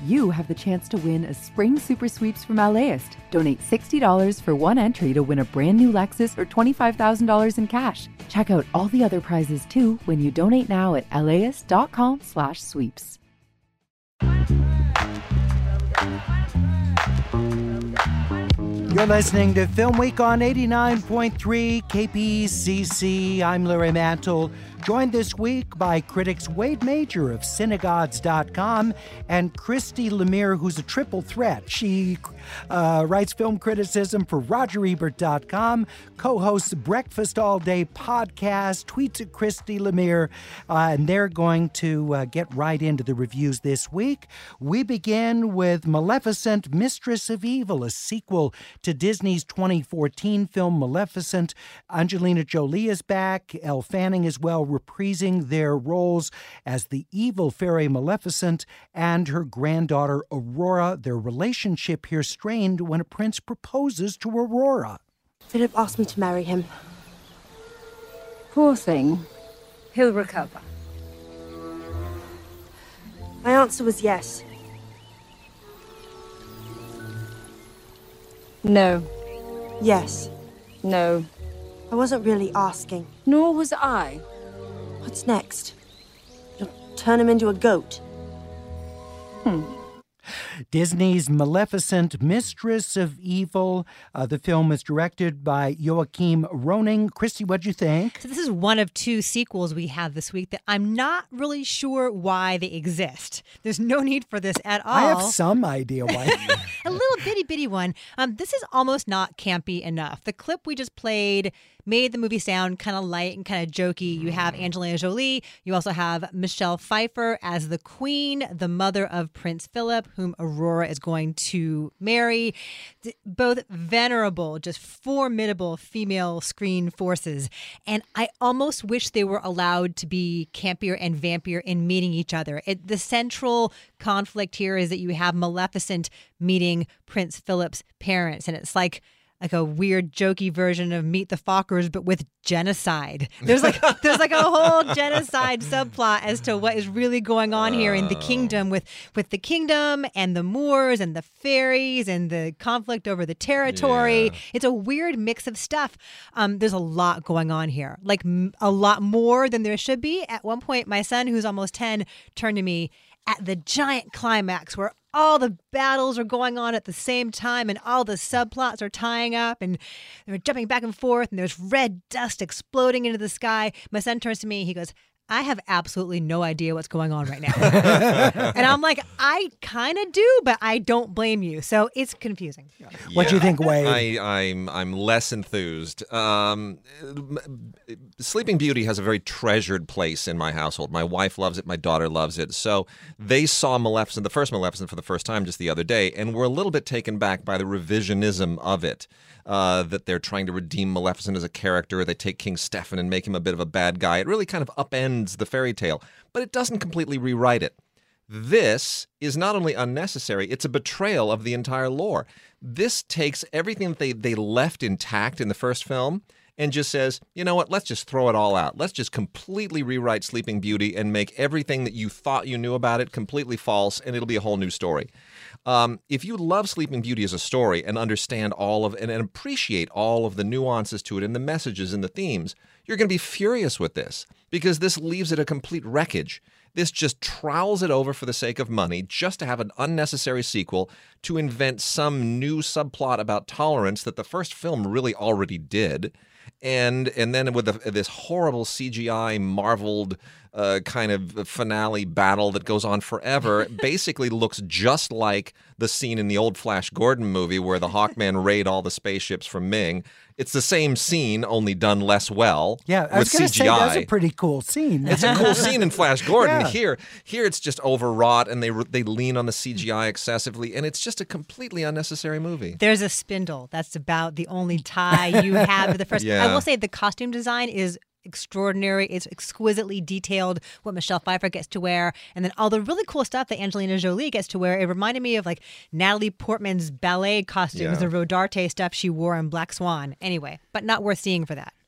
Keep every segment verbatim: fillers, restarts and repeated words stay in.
you have the chance to win a spring super sweeps from LAist. Donate sixty dollars for one entry to win a brand new Lexus or twenty-five thousand dollars in cash. Check out all the other prizes too when you donate now at laist.com slash sweeps. You're listening to Film Week on eighty-nine point three K P C C. I'm Larry Mantle, joined this week by critics Wade Major of Cinegods dot com and Christy Lemire, who's a triple threat. She uh, writes film criticism for Roger Ebert dot com, co-hosts the Breakfast All Day podcast, tweets at Christy Lemire, uh, and they're going to uh, get right into the reviews this week. We begin with Maleficent, Mistress of Evil, a sequel to Disney's twenty fourteen film Maleficent. Angelina Jolie is back, Elle Fanning as well, reprising their roles as the evil fairy Maleficent and her granddaughter Aurora. Their relationship here strained when a prince proposes to Aurora. Philip asked me to marry him. Poor thing. He'll recover. My answer was yes. No. Yes. No. I wasn't really asking. Nor was I. What's next? You'll turn him into a goat. Hmm. Disney's Maleficent, Mistress of Evil. Uh, the film is directed by Joachim Roning. Christy, what'd you think? So this is one of two sequels we have this week that I'm not really sure why they exist. There's no need for this at all. I have some idea why. A little bitty bitty one. Um, this is almost not campy enough. The clip we just played made the movie sound kind of light and kind of jokey. You have Angelina Jolie. You also have Michelle Pfeiffer as the queen, the mother of Prince Philip, whom Aurora is going to marry. Both venerable, just formidable female screen forces. And I almost wish they were allowed to be campier and vampier in meeting each other. It, the central conflict here is that you have Maleficent meeting Prince Philip's parents. And it's like, like a weird jokey version of Meet the Fockers, but with genocide. There's like there's like a whole genocide subplot as to what is really going on here in the kingdom with, with the kingdom and the Moors and the fairies and the conflict over the territory. Yeah. It's a weird mix of stuff. Um, there's a lot going on here, like m- a lot more than there should be. At one point, my son, who's almost ten, turned to me at the giant climax where all the battles are going on at the same time and all the subplots are tying up and they're jumping back and forth and there's red dust exploding into the sky. My son turns to me, he goes, I have absolutely no idea what's going on right now. And I'm like, I kind of do, but I don't blame you. So it's confusing. Yeah. What do you think, Wade? I, I'm I'm less enthused. Um, Sleeping Beauty has a very treasured place in my household. My wife loves it. My daughter loves it. So they saw Maleficent, the first Maleficent, for the first time just the other day, and were a little bit taken back by the revisionism of it. Uh, that they're trying to redeem Maleficent as a character. They take King Stefan and make him a bit of a bad guy. It really kind of upends the fairy tale, but it doesn't completely rewrite it. This is not only unnecessary, it's a betrayal of the entire lore. This takes everything that they, they left intact in the first film and just says, you know what, let's just throw it all out. Let's just completely rewrite Sleeping Beauty and make everything that you thought you knew about it completely false, and it'll be a whole new story. Um, if you love Sleeping Beauty as a story and understand all of and, and appreciate all of the nuances to it and the messages and the themes, you're going to be furious with this because this leaves it a complete wreckage. This just trowels it over for the sake of money, just to have an unnecessary sequel to invent some new subplot about tolerance that the first film really already did. And and then with the, this horrible C G I marveled uh, kind of finale battle that goes on forever, basically looks just like the scene in the old Flash Gordon movie where the Hawkmen raid all the spaceships from Ming. It's the same scene, only done less well. Yeah, I was going to say that's a pretty cool scene. It's a cool scene in Flash Gordon. Yeah. Here, here it's just overwrought, and they they lean on the C G I excessively, and it's just a completely unnecessary movie. There's a spindle. That's about the only tie you have to the first. Yeah. I will say the costume design is extraordinary. It's exquisitely detailed what Michelle Pfeiffer gets to wear, and then all the really cool stuff that Angelina Jolie gets to wear. It reminded me of like Natalie Portman's ballet costumes, Yeah. the Rodarte stuff she wore in Black Swan. Anyway, but not worth seeing for that.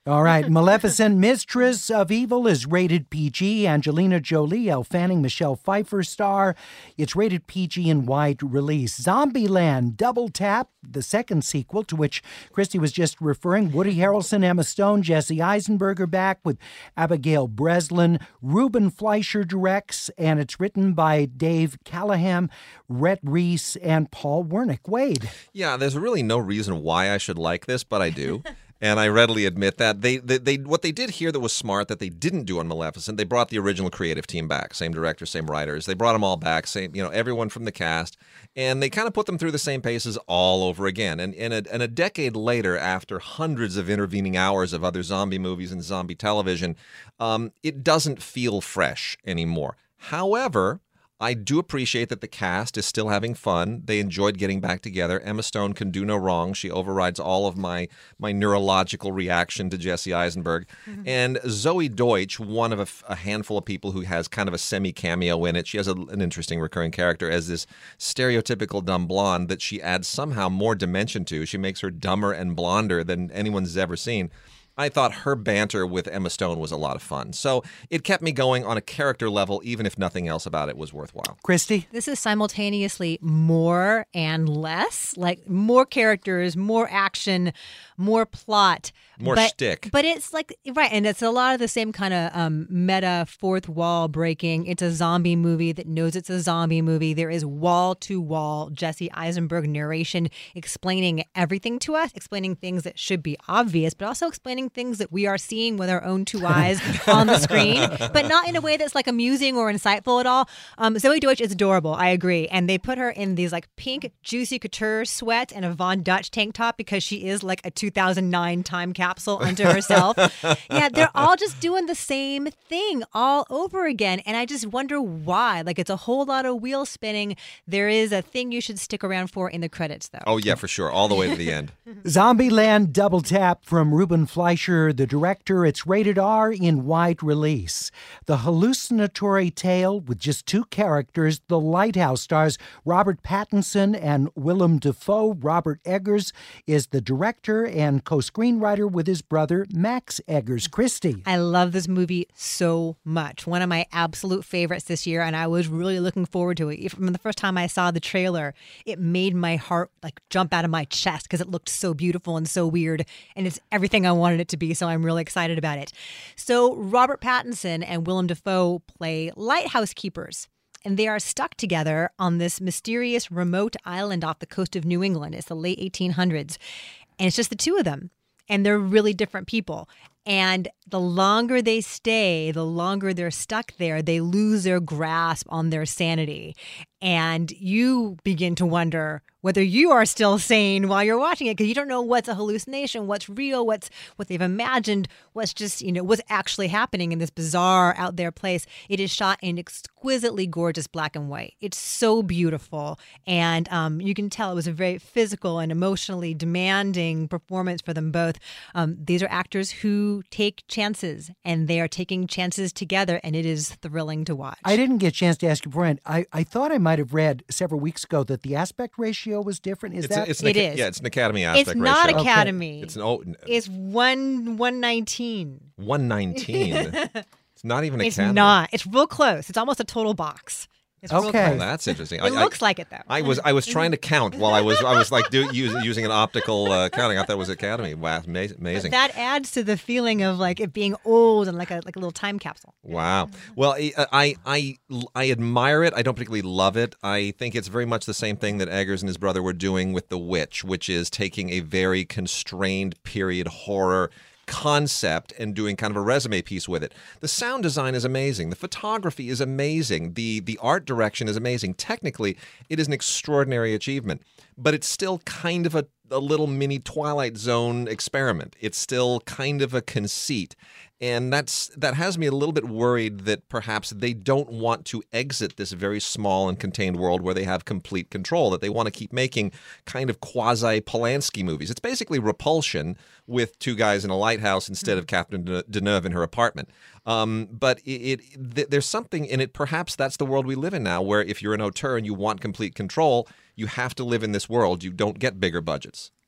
All right. Maleficent, Mistress of Evil is rated P G. Angelina Jolie, Elle Fanning, Michelle Pfeiffer star. It's rated P G in wide release. Zombieland, Double Tap, the second sequel to which Christy was just referring. Woody Harrelson, Emma Stone, Jesse Eisenberg are back with Abigail Breslin. Ruben Fleischer directs, and it's written by Dave Callahan, Rhett Reese, and Paul Wernick. Wade. Yeah, there's really no reason why I should like this, but I do. And I readily admit that they, they, they, what they did here that was smart that they didn't do on Maleficent, they brought the original creative team back, same director, same writers. They brought them all back, same, you know, everyone from the cast, and they kind of put them through the same paces all over again. And, and, a, and a decade later, after hundreds of intervening hours of other zombie movies and zombie television, um, it doesn't feel fresh anymore. However, I do appreciate that the cast is still having fun. They enjoyed getting back together. Emma Stone can do no wrong. She overrides all of my my neurological reaction to Jesse Eisenberg. Mm-hmm. And Zoe Deutsch, one of a, a handful of people who has kind of a semi-cameo in it. She has a, an interesting recurring character as this stereotypical dumb blonde that she adds somehow more dimension to. She makes her dumber and blonder than anyone's ever seen. I thought her banter with Emma Stone was a lot of fun. So it kept me going on a character level, even if nothing else about it was worthwhile. Christy? This is simultaneously more and less, like more characters, more action, more plot. More but, shtick. But it's like, right, and it's a lot of the same kind of um, meta fourth wall breaking. It's a zombie movie that knows it's a zombie movie. There is wall-to-wall Jesse Eisenberg narration explaining everything to us, explaining things that should be obvious, but also explaining things that we are seeing with our own two eyes on the screen, but not in a way that's like amusing or insightful at all. Um, Zoe Deutsch is adorable, I agree. And they put her in these like pink Juicy Couture sweats and a Von Dutch tank top because she is like a two thousand nine time capsule unto herself. Yeah, they're all just doing the same thing all over again. And I just wonder why. Like, it's a whole lot of wheel spinning. There is a thing you should stick around for in the credits, though. Oh, yeah, for sure. All the way to the end. Zombieland Double Tap from Ruben Fleischer, the director. It's rated R in wide release. The hallucinatory tale with just two characters, The Lighthouse, stars Robert Pattinson and Willem Dafoe. Robert Eggers is the director and co-screenwriter with his brother Max Eggers. Christy. I love this movie so much. One of my absolute favorites this year, and I was really looking forward to it. From the first time I saw the trailer, it made my heart like jump out of my chest because it looked so beautiful and so weird, and it's everything I wanted it to be, so I'm really excited about it. So Robert Pattinson and Willem Dafoe play lighthouse keepers, and they are stuck together on this mysterious remote island off the coast of New England. It's the late eighteen hundreds, and it's just the two of them. And they're really different people. And the longer they stay, the longer they're stuck there, they lose their grasp on their sanity. And you begin to wonder whether you are still sane while you're watching it, because you don't know what's a hallucination, what's real, what's what they've imagined, what's just, you know, what's actually happening in this bizarre out there place. It is shot in exquisitely gorgeous black and white. It's so beautiful. And um, you can tell it was a very physical and emotionally demanding performance for them both. Um, these are actors who take chances, and they are taking chances together, and it is thrilling to watch. I didn't get a chance to ask you, Brian. I, I thought I might have read several weeks ago that the aspect ratio was different. Is it's that? A, it's an, it is. Yeah, it's an Academy aspect It's not ratio. Academy. Okay. It's an oh, It's one one nineteen. one nineteen. It's not even It's Academy. not. It's real close. It's almost a total box. It's real Okay. Oh, close. that's interesting. It I, looks like it though. I, I was I was trying to count while I was I was like do, use, using an optical uh, counting. I thought it was Academy. Wow, amazing. amazing. That adds to the feeling of like it being old and like a like a little time capsule. Wow. Well, I, I I I admire it. I don't particularly love it. I think it's very much the same thing that Eggers and his brother were doing with The Witch, which is taking a very constrained period horror concept and doing kind of a resume piece with it. The sound design is amazing. The photography is amazing. The the art direction is amazing. Technically, it is an extraordinary achievement, but it's still kind of a, a little mini Twilight Zone experiment. It's still kind of a conceit. And that's that has me a little bit worried that perhaps they don't want to exit this very small and contained world where they have complete control, that they want to keep making kind of quasi-Polanski movies. It's basically Repulsion with two guys in a lighthouse instead of Catherine Deneuve in her apartment. Um, but it, it th- there's something in it, perhaps that's the world we live in now, where if you're an auteur and you want complete control, you have to live in this world. You don't get bigger budgets.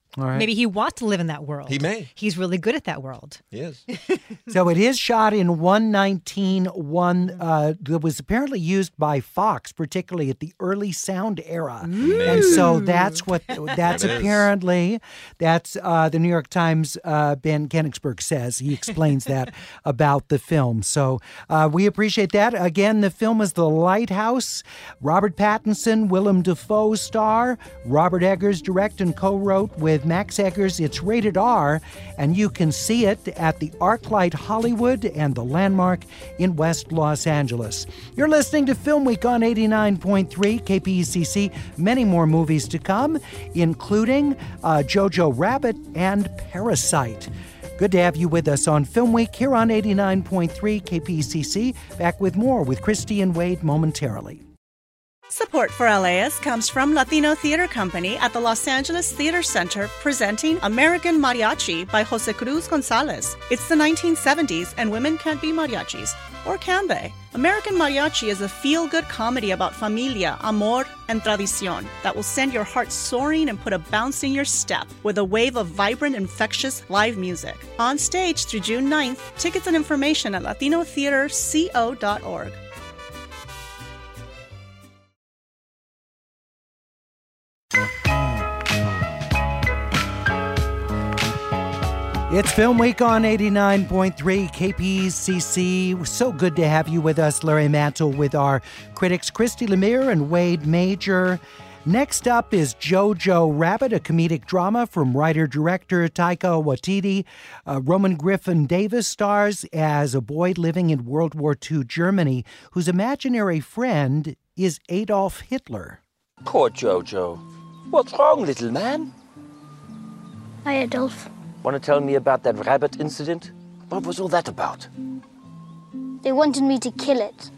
All right. Maybe he wants to live in that world. He may. He's really good at that world. He is. So it is shot in one nineteen one uh, that was apparently used by Fox, particularly at the early sound era. And so that's what that's It is. apparently that's uh, the New York Times. Uh, Ben Kenigsberg says he explains that about the film. So uh, we appreciate that. Again, the film is The Lighthouse. Robert Pattinson, Willem Dafoe star. Robert Eggers direct and co-wrote with Max Eggers. It's rated R, and you can see it at the ArcLight Hollywood and the Landmark in West Los Angeles. You're listening to Film Week on eighty-nine point three K P E C C. Many more movies to come, including uh, Jojo Rabbit and Parasite. Good to have you with us on Film Week here on eighty-nine point three K P E C C. Back with more with Christy and Wade momentarily. Support for L A S comes from Latino Theater Company at the Los Angeles Theater Center, presenting American Mariachi by Jose Cruz Gonzalez. It's the nineteen seventies, and women can't be mariachis. Or can they? American Mariachi is a feel-good comedy about familia, amor, and tradición that will send your heart soaring and put a bounce in your step with a wave of vibrant, infectious live music. On stage through June ninth, tickets and information at latino theater co dot org. It's Film Week on eighty-nine point three K P E C C. So good to have you with us, Larry Mantle, with our critics Christy Lemire and Wade Major. Next up is Jojo Rabbit, a comedic drama from writer-director Taika Waititi. Uh, Roman Griffin Davis stars as a boy living in World War Two Germany whose imaginary friend is Adolf Hitler. Poor Jojo. What's wrong, little man? Hi, Adolf. Want to tell me about that rabbit incident? What was all that about? They wanted me to kill it.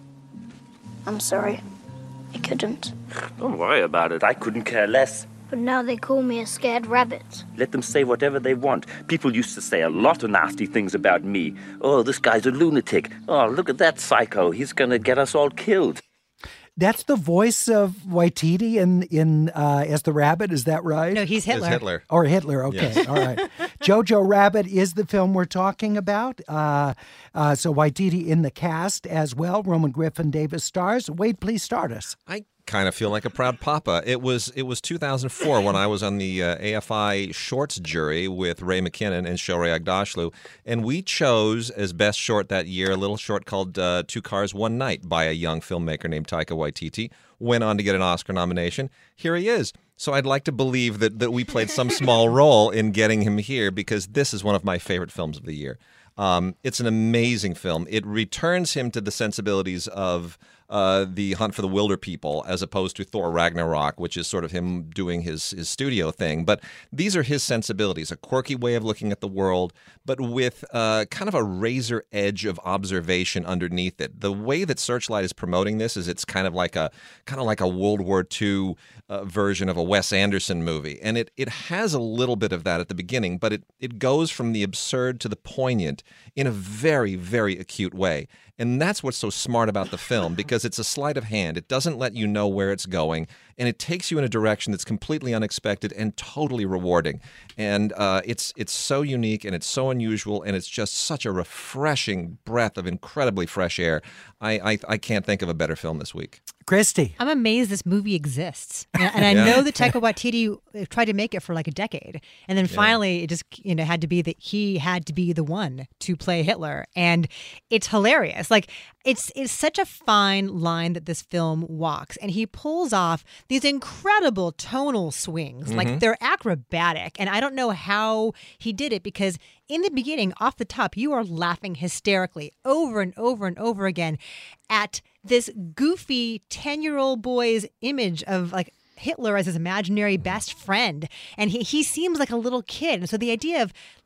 I'm sorry. I couldn't. Don't worry about it. I couldn't care less. But now they call me a scared rabbit. Let them say whatever they want. People used to say a lot of nasty things about me. Oh, this guy's a lunatic. Oh, look at that psycho. He's going to get us all killed. That's the voice of Waititi in in uh, as the rabbit. Is that right? No, he's Hitler. It's Hitler. Or Hitler. Okay, Yes. all right. Jojo Rabbit is the film we're talking about. Uh, uh, so Waititi in the cast as well. Roman Griffin Davis stars. Wade, please start us. I kind of feel like a proud papa. It was it was two thousand four when I was on the uh, A F I Shorts jury with Ray McKinnon and Shohreh Aghdashloo, and we chose as best short that year a little short called uh, Two Cars, One Night by a young filmmaker named Taika Waititi. Went on to get an Oscar nomination. Here he is. So I'd like to believe that, that we played some small role in getting him here because this is one of my favorite films of the year. Um, it's an amazing film. It returns him to the sensibilities of uh, the Hunt for the Wilder People as opposed to Thor Ragnarok, which is sort of him doing his, his studio thing. But these are his sensibilities, a quirky way of looking at the world, but with uh, kind of a razor edge of observation underneath it. The way that Searchlight is promoting this is it's kind of like a kind of like a World War Two uh, version of a Wes Anderson movie. And it, it has a little bit of that at the beginning, but it, it goes from the absurd to the poignant in a very, very acute way. And that's what's so smart about the film, because it's a sleight of hand. It doesn't let you know where it's going, and it takes you in a direction that's completely unexpected and totally rewarding. And uh, it's it's so unique, and it's so unusual, and it's just such a refreshing breath of incredibly fresh air. I I, I can't think of a better film this week. Christy. I'm amazed this movie exists. And, and I Yeah. know that Taika Waititi tried to make it for like a decade. And then finally, it just you know had to be that he had to be the one to play Hitler. And it's hilarious. Like, it's it's such a fine line that this film walks. And he pulls off these incredible tonal swings. Like, they're acrobatic. And I don't know how he did it, because in the beginning, off the top, you are laughing hysterically over and over and over again at this goofy ten-year-old boy's image of like Hitler as his imaginary best friend. And he, he seems like a little kid. And so the idea of like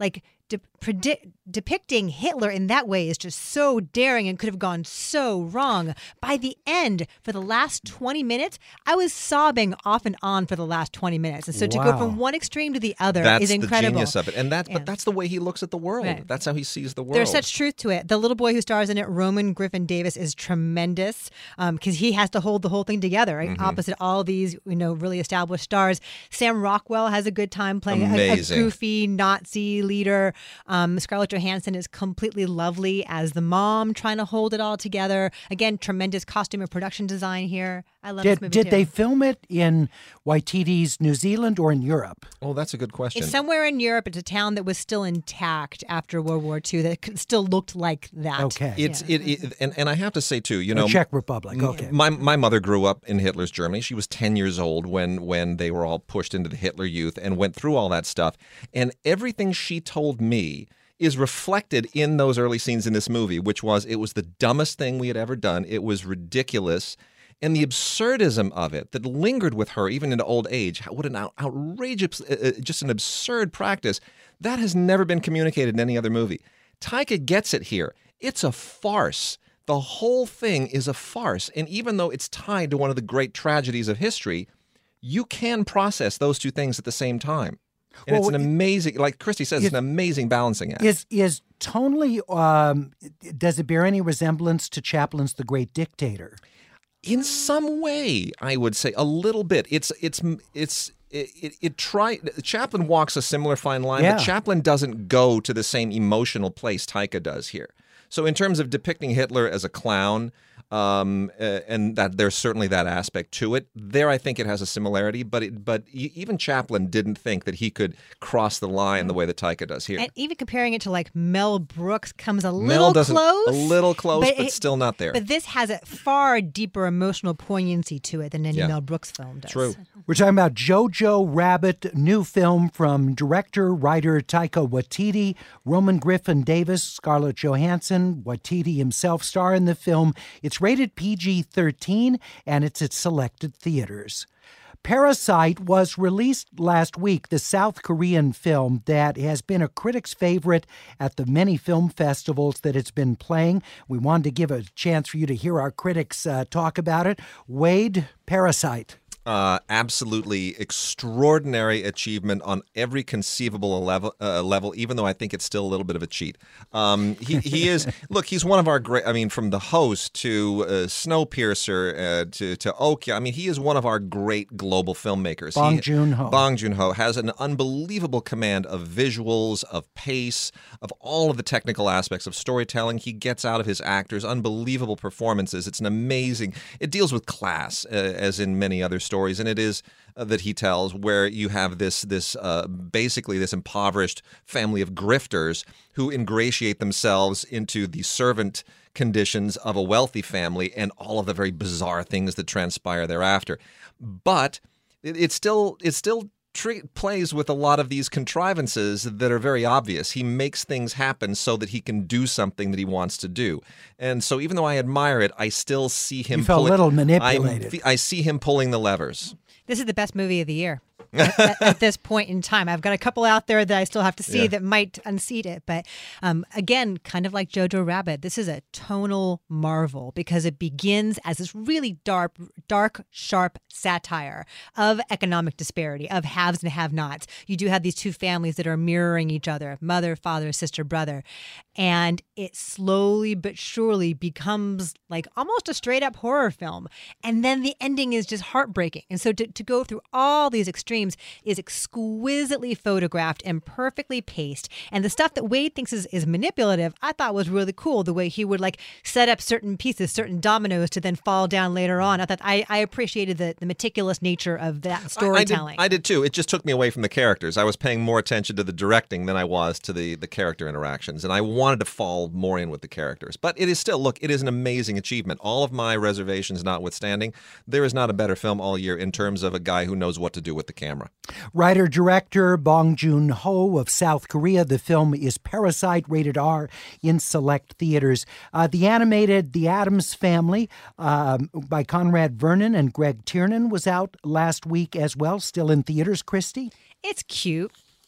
de- predi- depicting Hitler in that way is just so daring and could have gone so wrong. By the end, for the last twenty minutes, I was sobbing off and on for the last twenty minutes. And so to Wow. go from one extreme to the other That's is incredible. the genius of it. And that's, Yeah. but that's the way he looks at the world. Right. That's how he sees the world. There's such truth to it. The little boy who stars in it, Roman Griffin Davis, is tremendous because he has to hold the whole thing together, right? Mm-hmm. Opposite all these, you know, really established stars. Sam Rockwell has a good time playing a, a Amazing. goofy Nazi leader. Um, Scarlett Johansson is completely lovely as the mom, trying to hold it all together. Again, tremendous costume and production design here. I love this Did, movie did too. they film it in Waititi's New Zealand or in Europe? Oh, that's a good question. It's somewhere in Europe. It's a town that was still intact after World War Two that could- still looked like that. Okay. It's Yeah. it, it and, and I have to say too, you The know, Czech Republic. Okay. My my mother grew up in Hitler's Germany. She was ten years old when when they were all pushed into the Hitler Youth and went through all that stuff. And everything she told me is reflected in those early scenes in this movie, which was it was the dumbest thing we had ever done. It was ridiculous. And the absurdism of it that lingered with her even into old age, what an out- outrageous, uh, just an absurd practice, that has never been communicated in any other movie. Taika gets it here. It's a farce. The whole thing is a farce. And even though it's tied to one of the great tragedies of history, you can process those two things at the same time. And Well, it's an amazing, like Christy says, it's an amazing balancing act. Is is tonally, um, does it bear any resemblance to Chaplin's The Great Dictator? In some way, I would say a little bit. It's it's it's it it, it try Chaplin walks a similar fine line, Yeah. but Chaplin doesn't go to the same emotional place Taika does here. So in terms of depicting Hitler as a clown, um, uh, and that there's certainly that aspect to it. There, I think it has a similarity, but it, but e- even Chaplin didn't think that he could cross the line the way that Taika does here. And even comparing it to like Mel Brooks comes a Mel little doesn't close. a little close, but, it- still not there. But this has a far deeper emotional poignancy to it than any Yeah. Mel Brooks film does. True. We're talking about Jojo Rabbit, new film from director, writer Taika Waititi, Roman Griffin Davis, Scarlett Johansson, Waititi himself star in the film. It's rated P G thirteen and it's at selected theaters. Parasite was released last week, the South Korean film that has been a critic's favorite at the many film festivals that it's been playing. We wanted to give a chance for you to hear our critics uh, talk about it. Wade, Parasite. Uh, absolutely extraordinary achievement on every conceivable level. Uh, level, even though I think it's still a little bit of a cheat. Um, he he is. Look, he's one of our great. I mean, from The Host to uh, Snowpiercer uh, to to Okja. I mean, he is one of our great global filmmakers. Bong He- Joon-ho. Bong Joon-ho has an unbelievable command of visuals, of pace, of all of the technical aspects of storytelling. He gets out of his actors unbelievable performances. It's an amazing. It deals with class, uh, as in many other stories. Stories, and it is uh, that he tells where you have this this uh, basically this impoverished family of grifters who ingratiate themselves into the servant conditions of a wealthy family and all of the very bizarre things that transpire thereafter. But it, it still it still tri- plays with a lot of these contrivances that are very obvious. He makes things happen so that he can do something that he wants to do. And so even though I admire it, I still see him You felt a pulling- little I'm- manipulated. I see him pulling the levers. This is the best movie of the year at, at- at this point in time. I've got a couple out there that I still have to see Yeah. that might unseat it. But um, again, kind of like Jojo Rabbit, this is a tonal marvel because it begins as this really dark, dark, sharp satire of economic disparity, of haves and have-nots. You do have these two families that are mirroring each other, mother, father, sister, brother. And it slowly but surely becomes like almost a straight up horror film. And then the ending is just heartbreaking. And so to, to go through all these extremes is exquisitely photographed and perfectly paced. And the stuff that Wade thinks is, is manipulative, I thought was really cool. The way he would like set up certain pieces, certain dominoes to then fall down later on. I thought I, I appreciated the, the meticulous nature of that storytelling. I did, I did too. It just took me away from the characters. I was paying more attention to the directing than I was to the, the character interactions. And I wanted to fall more in with the characters. But it is still, look, it is an amazing achievement. All of my reservations notwithstanding, there is not a better film all year in terms of a guy who knows what to do with the camera. Writer-director Bong Joon-ho of South Korea. The film is Parasite, rated R, in select theaters. Uh, the animated The Addams Family um, by Conrad Vernon and Greg Tiernan was out last week as well, still in theaters. Christy? It's cute.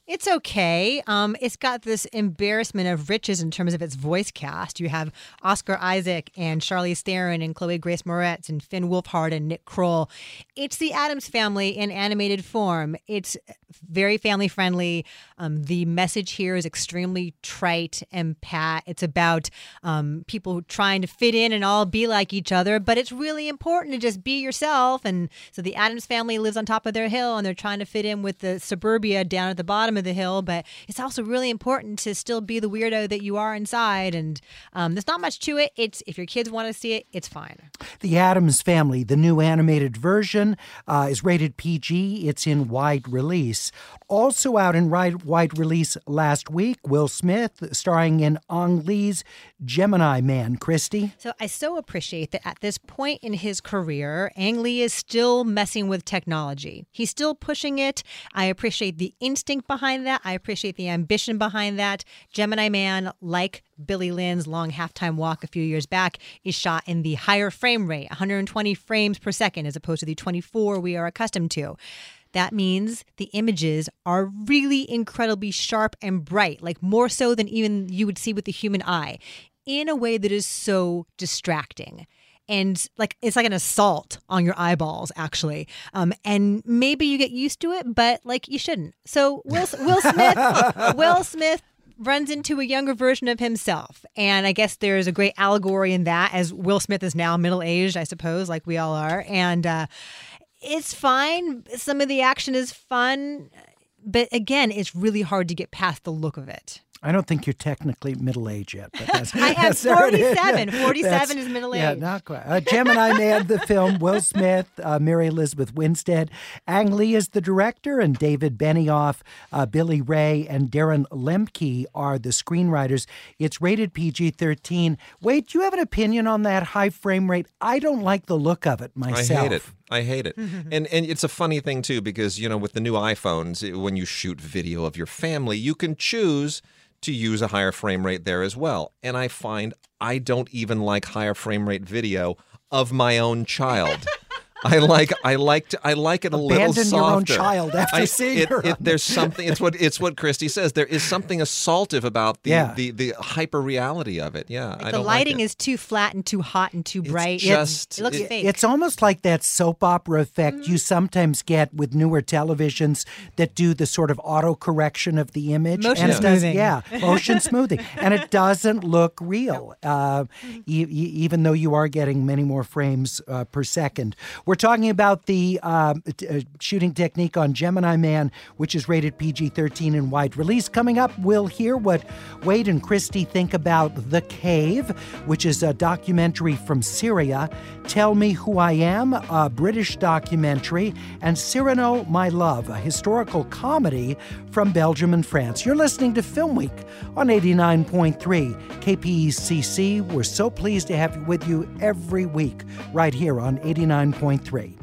It's okay. Um, it's got this embarrassment of riches in terms of its voice cast. You have Oscar Isaac and Charlize Theron and Chloe Grace Moretz and Finn Wolfhard and Nick Kroll. It's the Addams Family in animated form. It's very family friendly. Um, the message here is extremely trite and pat. It's about um, people trying to fit in and all be like each other, but it's really important to just be yourself. And so the Addams Family lives on top of their hill and they're trying to fit in with the suburbia down at the bottom of the hill, but it's also really important to still be the weirdo that you are inside. And um, there's not much to it. It's if your kids want to see it, it's fine. The Addams Family, the new animated version, uh, is rated P G. It's in wide release. Also out in wide release last week, Will Smith, starring in Ang Lee's Gemini Man. Christy? So I so appreciate that at this point in his career, Ang Lee is still messing with technology. He's still pushing it. I appreciate the instinct behind that. I appreciate the ambition behind that. Gemini Man, like Billy Lynn's long halftime walk a few years back, is shot in the higher frame rate, one hundred twenty frames per second, as opposed to the twenty-four we are accustomed to. That means the images are really incredibly sharp and bright, like more so than even you would see with the human eye, in a way that is so distracting. And like it's like an assault on your eyeballs, actually. Um, and maybe you get used to it, but like you shouldn't. So Will, Will Smith, Will Smith runs into a younger version of himself. And I guess there's a great allegory in that, as Will Smith is now middle-aged, I suppose, like we all are. And uh, it's fine. Some of the action is fun. But again, it's really hard to get past the look of it. I don't think you're technically middle-aged yet. But that's, I am forty-seven. forty-seven is middle-aged. Yeah, not quite. Uh, Gemini Man, the film, Will Smith, uh, Mary Elizabeth Winstead. Ang Lee is the director, and David Benioff, uh, Billy Ray, and Darren Lemke are the screenwriters. It's rated P G thirteen. Wade, do you have an opinion on that high frame rate? I don't like the look of it myself. I hate it. I hate it. and and it's a funny thing, too, because, you know, with the new iPhones, when you shoot video of your family, you can choose to use a higher frame rate there as well. And I find I don't even like higher frame rate video of my own child. I like I like to, I like it a Abandon little softer. your own child after I, seeing it, her. It, there's something. It's what it's what Christy says. There is something assaultive about the Yeah. the, the hyper reality of it. Yeah, Like I the don't lighting like it. is too flat and too hot and too bright. It- just- it, looks it- fake. It's almost like that soap opera effect Mm-hmm. you sometimes get with newer televisions that do the sort of auto-correction of the image. Motion and it does- smoothing. yeah, motion smoothing. And it doesn't look real, uh, e- e- even though you are getting many more frames uh, per second. We're talking about the uh, t- uh, shooting technique on Gemini Man, which is rated P G thirteen in wide release. Coming up, we'll hear what Wade and Christy think about The Cave, which is a documentary from Syria. Tell Me Who I Am, a British documentary, and Cyrano, My Love, a historical comedy from Belgium and France. You're listening to Film Week on eighty-nine point three K P E C C. We're so pleased to have you with you every week right here on eighty-nine point three.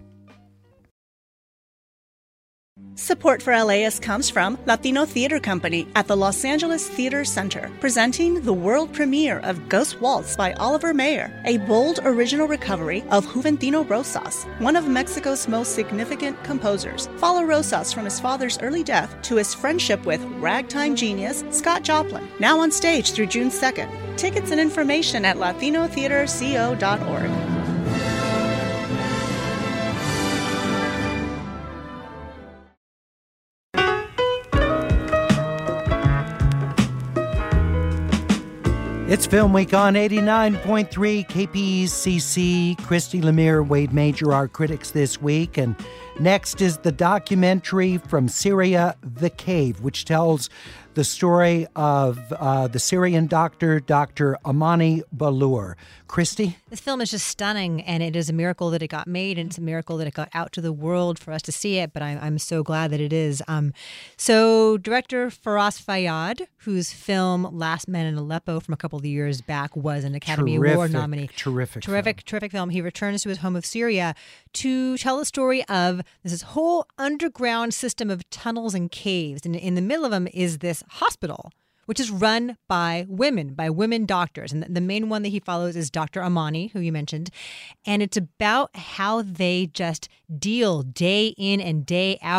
Support for L A S comes from Latino Theater Company at the Los Angeles Theater Center, presenting the world premiere of Ghost Waltz by Oliver Mayer, a bold original recovery of Juventino Rosas, one of Mexico's most significant composers. Follow Rosas from his father's early death to his friendship with ragtime genius Scott Joplin, now on stage through June second. Tickets and information at latino theater co dot org. It's Film Week on eighty-nine point three K P E C C. Christy Lemire, Wade Major, our critics this week. And next is the documentary from Syria, The Cave, which tells the story of uh, the Syrian doctor, Doctor Amani Balour. Christy? This film is just stunning, and it is a miracle that it got made, and it's a miracle that it got out to the world for us to see it, but I'm, I'm so glad that it is. Um, so director Faraz Fayyad, whose film Last Man in Aleppo from a couple of years back was an Academy Terrific, Award nominee. terrific Terrific, film. terrific film. He returns to his home of Syria to tell the story of this whole underground system of tunnels and caves, and in the middle of them is this hospital, which is run by women, by women doctors. And the main one that he follows is Doctor Amani, who you mentioned. And it's about how they just deal day in and day out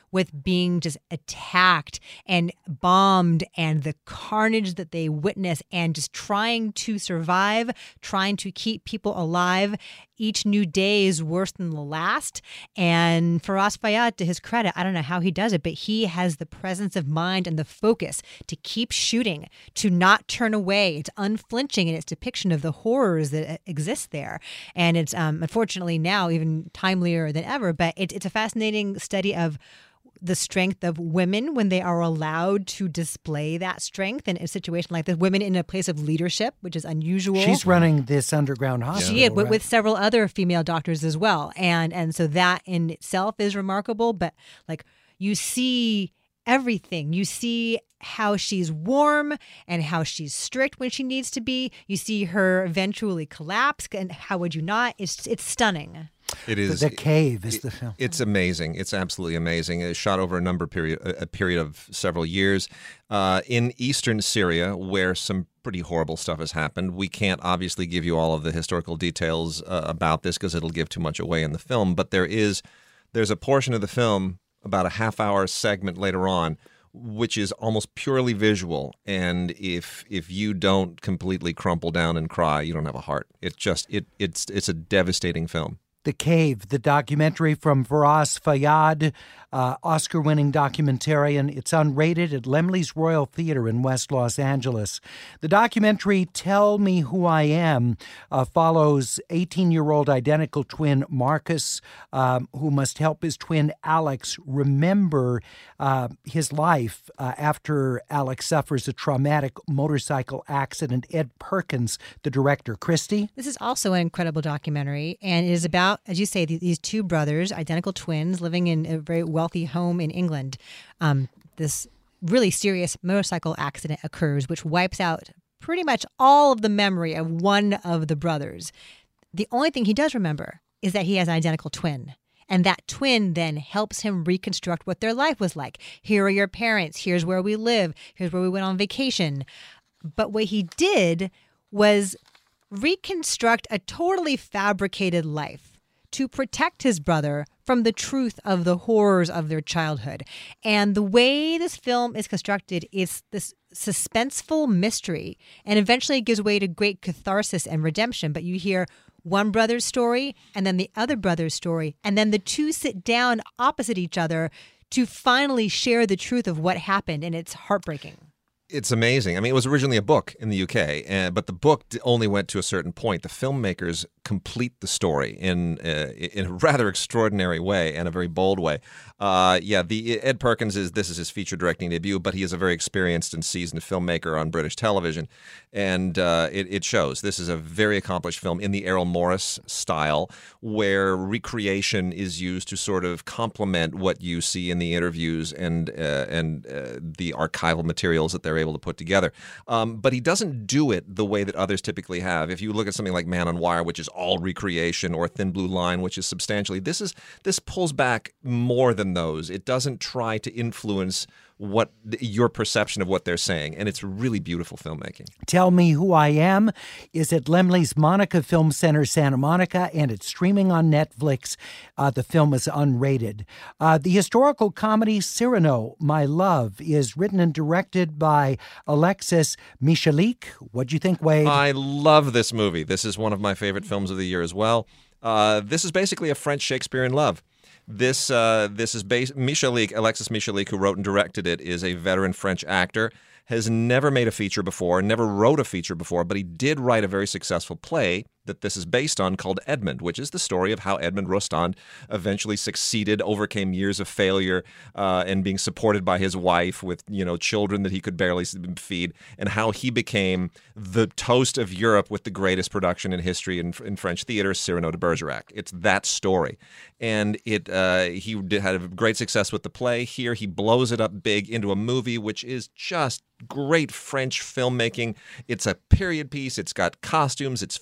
with being just attacked and bombed and the carnage that they witness and just trying to survive, trying to keep people alive. Each new day is worse than the last. And Firas Fayyad, to his credit, I don't know how he does it, but he has the presence of mind and the focus to keep shooting, to not turn away. It's unflinching in its depiction of the horrors that exist there. And it's um, unfortunately now even timelier than ever, but it, it's a fascinating study of the strength of women when they are allowed to display that strength in a situation like this. Women in a place of leadership, which is unusual. She's running this underground hospital. She is, but right? with several other female doctors as well. And and so that in itself is remarkable. But like you see everything. You see how she's warm and how she's strict when she needs to be. You see her eventually collapse. And how would you not? It's it's stunning. It is. The, the Cave is the film. It's amazing. It's absolutely amazing. It's shot over a number period, a period of several years uh, in eastern Syria, where some pretty horrible stuff has happened. We can't obviously give you all of the historical details uh, about this because it'll give too much away in the film. But there is, there's a portion of the film, about a half-hour segment later on, which is almost purely visual. And if if you don't completely crumple down and cry, you don't have a heart. It just it it's it's a devastating film. The Cave, the documentary from Firas Fayyad, uh, Oscar-winning documentarian. It's unrated at Laemmle's Royal Theater in West Los Angeles. The documentary Tell Me Who I Am uh, follows eighteen-year-old identical twin Marcus, um, who must help his twin Alex remember uh, his life uh, after Alex suffers a traumatic motorcycle accident. Ed Perkins, the director. Christy? This is also an incredible documentary, and it is about, as you say, these two brothers, identical twins, living in a very wealthy home in England. Um, this really serious motorcycle accident occurs, which wipes out pretty much all of the memory of one of the brothers. The only thing he does remember is that he has an identical twin. And that twin then helps him reconstruct what their life was like. Here are your parents. Here's where we live. Here's where we went on vacation. But what he did was reconstruct a totally fabricated life to protect his brother from the truth of the horrors of their childhood. And the way this film is constructed is this suspenseful mystery, and eventually it gives way to great catharsis and redemption. But you hear one brother's story and then the other brother's story, and then the two sit down opposite each other to finally share the truth of what happened, and it's heartbreaking. It's amazing. I mean, it was originally a book in the U K, uh, but the book only went to a certain point. The filmmakers complete the story in uh, in a rather extraordinary way and a very bold way. Uh, yeah, the Ed Perkins is this is his feature directing debut, but he is a very experienced and seasoned filmmaker on British television, and uh, it, it shows. This is a very accomplished film in the Errol Morris style, where recreation is used to sort of complement what you see in the interviews and uh, and uh, the archival materials that they're able to put together. Um, but he doesn't do it the way that others typically have. If you look at something like Man on Wire, which is all recreation, or Thin Blue Line, which is substantially, this is this pulls back more than those. It doesn't try to influence what your perception of what they're saying, and it's really beautiful filmmaking. Tell Me Who I Am is at Laemmle's Monica Film Center, Santa Monica, and it's streaming on Netflix. Uh, the film is unrated. Uh, the historical comedy Cyrano, My Love, is written and directed by Alexis Michalik. What'd you think, Wade? I love this movie. This is one of my favorite films of the year as well. Uh, this is basically a French Shakespeare in Love. This uh, this is based. Michalik, Alexis Michalik, who wrote and directed it, is a veteran French actor. Has never made a feature before, never wrote a feature before, but he did write a very successful play that this is based on called Edmund, which is the story of how Edmund Rostand eventually succeeded, overcame years of failure, uh, and being supported by his wife with, you know, children that he could barely feed, and how he became the toast of Europe with the greatest production in history in, in French theater, Cyrano de Bergerac. It's that story. And it uh, he did, had a great success with the play. Here he blows it up big into a movie, which is just great French filmmaking. It's a period piece. It's got costumes. It's funny.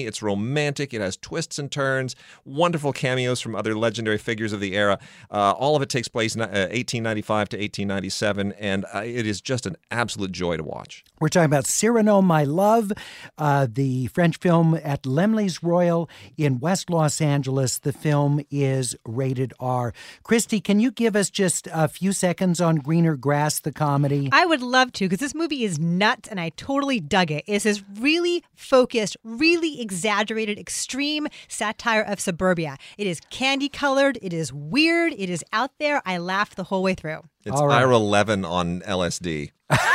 funny, it's romantic, it has twists and turns, wonderful cameos from other legendary figures of the era. Uh, all of it takes place in uh, eighteen ninety-five to eighteen ninety-seven, and uh, it is just an absolute joy to watch. We're talking about Cyrano, My Love, uh, the French film at Laemmle's Royal in West Los Angeles. The film is rated R. Christy, can you give us just a few seconds on Greener Grass, the comedy? I would love to, because this movie is nuts, and I totally dug it. It's this really focused, really exaggerated, extreme satire of suburbia. It is candy-colored, it is weird, it is out there. I laughed the whole way through. It's right. I R eleven on L S D.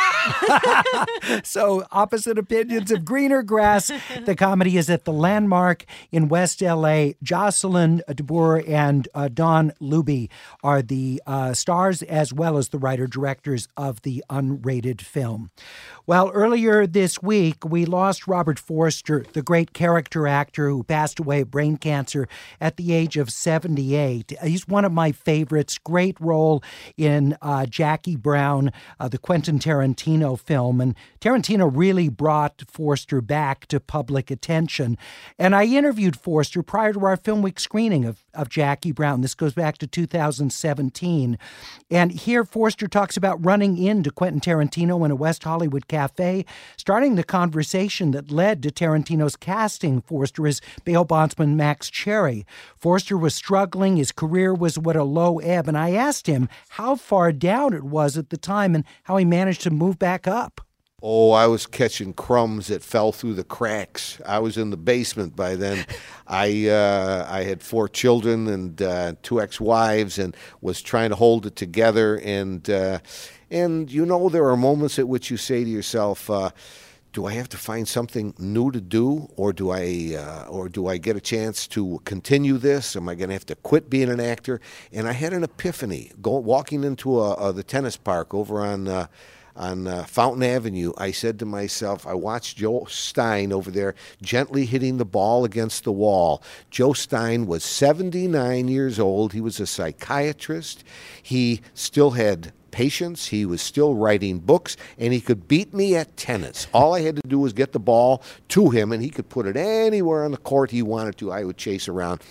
So, opposite opinions of Greener Grass. The comedy is at the Landmark in West L A. Jocelyn DeBoer and uh, Don Luby are the uh, stars, as well as the writer-directors of the unrated film. Well, earlier this week, we lost Robert Forster, the great character actor who passed away of brain cancer at the age of seventy-eight. He's one of my favorites. Great role in uh, Jackie Brown, uh, the Quentin Tarantino film. And Tarantino really brought Forster back to public attention. And I interviewed Forster prior to our Film Week screening of, of Jackie Brown. This goes back to two thousand seventeen. And here Forster talks about running into Quentin Tarantino in a West Hollywood cafe, starting the conversation that led to Tarantino's casting Forster as bail bondsman Max Cherry. Forster was struggling. His career was at a low ebb. And I asked him how far down it was at the time and how he managed to move back up. Oh, I was catching crumbs that fell through the cracks. I was in the basement by then. I uh, I had four children and uh, two ex-wives and was trying to hold it together. And, uh, and you know, there are moments at which you say to yourself, uh, do I have to find something new to do, or do I uh, or do I get a chance to continue this? Am I going to have to quit being an actor? And I had an epiphany. Go, walking into a, a, the tennis park over on uh, on uh, Fountain Avenue, I said to myself, I watched Joe Stein over there gently hitting the ball against the wall. Joe Stein was seventy-nine years old. He was a psychiatrist. He still had patience. He was still writing books, and he could beat me at tennis. All I had to do was get the ball to him, and he could put it anywhere on the court he wanted to. I would chase around.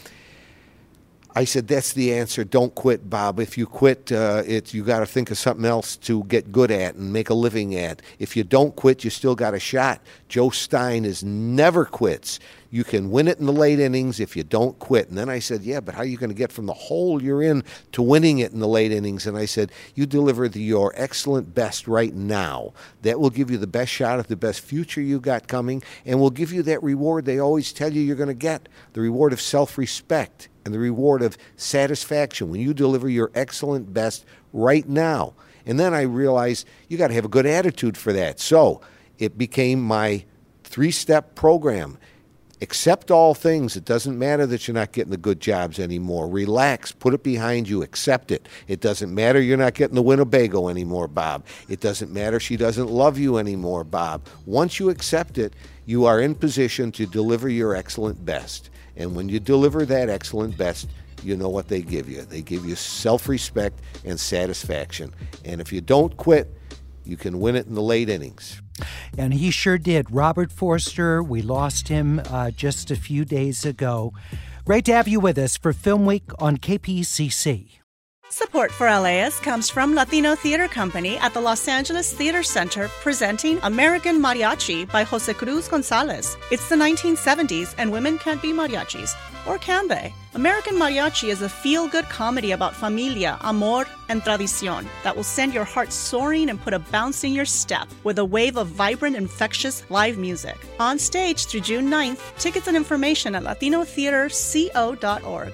I said, that's the answer. Don't quit, Bob. If you quit, uh, it, you got to think of something else to get good at and make a living at. If you don't quit, you still got a shot. Joe Stein is never quits. You can win it in the late innings if you don't quit. And then I said, yeah, but how are you going to get from the hole you're in to winning it in the late innings? And I said, you deliver the, your excellent best right now. That will give you the best shot at the best future you got coming, and will give you that reward they always tell you you're going to get, the reward of self-respect and the reward of satisfaction when you deliver your excellent best right now. And then I realized you got to have a good attitude for that. So it became my three-step program. Accept all things. It doesn't matter that you're not getting the good jobs anymore. Relax. Put it behind you. Accept it. It doesn't matter you're not getting the Winnebago anymore, Bob. It doesn't matter she doesn't love you anymore, Bob. Once you accept it, you are in position to deliver your excellent best. And when you deliver that excellent best, you know what they give you. They give you self-respect and satisfaction. And if you don't quit, you can win it in the late innings. And he sure did. Robert Forster, we lost him uh, just a few days ago. Great to have you with us for Film Week on K P C C. Support for L A S comes from Latino Theater Company at the Los Angeles Theater Center, presenting American Mariachi by Jose Cruz Gonzalez. It's the nineteen seventies, and women can't be mariachis. Or can they? American Mariachi is a feel-good comedy about familia, amor, and tradición that will send your heart soaring and put a bounce in your step with a wave of vibrant, infectious live music. On stage through June ninth, tickets and information at latino theater co dot org.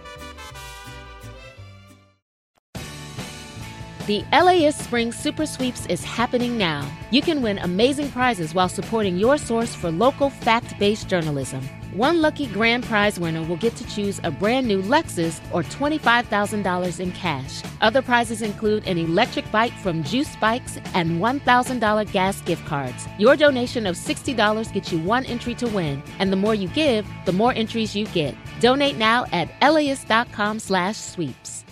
The L A S Spring Super Sweeps is happening now. You can win amazing prizes while supporting your source for local fact-based journalism. One lucky grand prize winner will get to choose a brand new Lexus or twenty-five thousand dollars in cash. Other prizes include an electric bike from Juice Bikes and one thousand dollars gas gift cards. Your donation of sixty dollars gets you one entry to win, and the more you give, the more entries you get. Donate now at L A S dot com slash sweeps.